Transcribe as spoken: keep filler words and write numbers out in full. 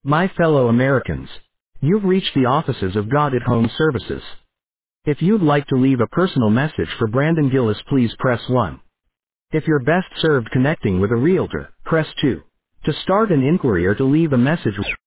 My fellow Americans, you've reached the offices of God at Home Services. If you'd like to leave a personal message for Brandon Gillis, please press one. If you're best served connecting with a realtor, press two. To start an inquiry or to leave a message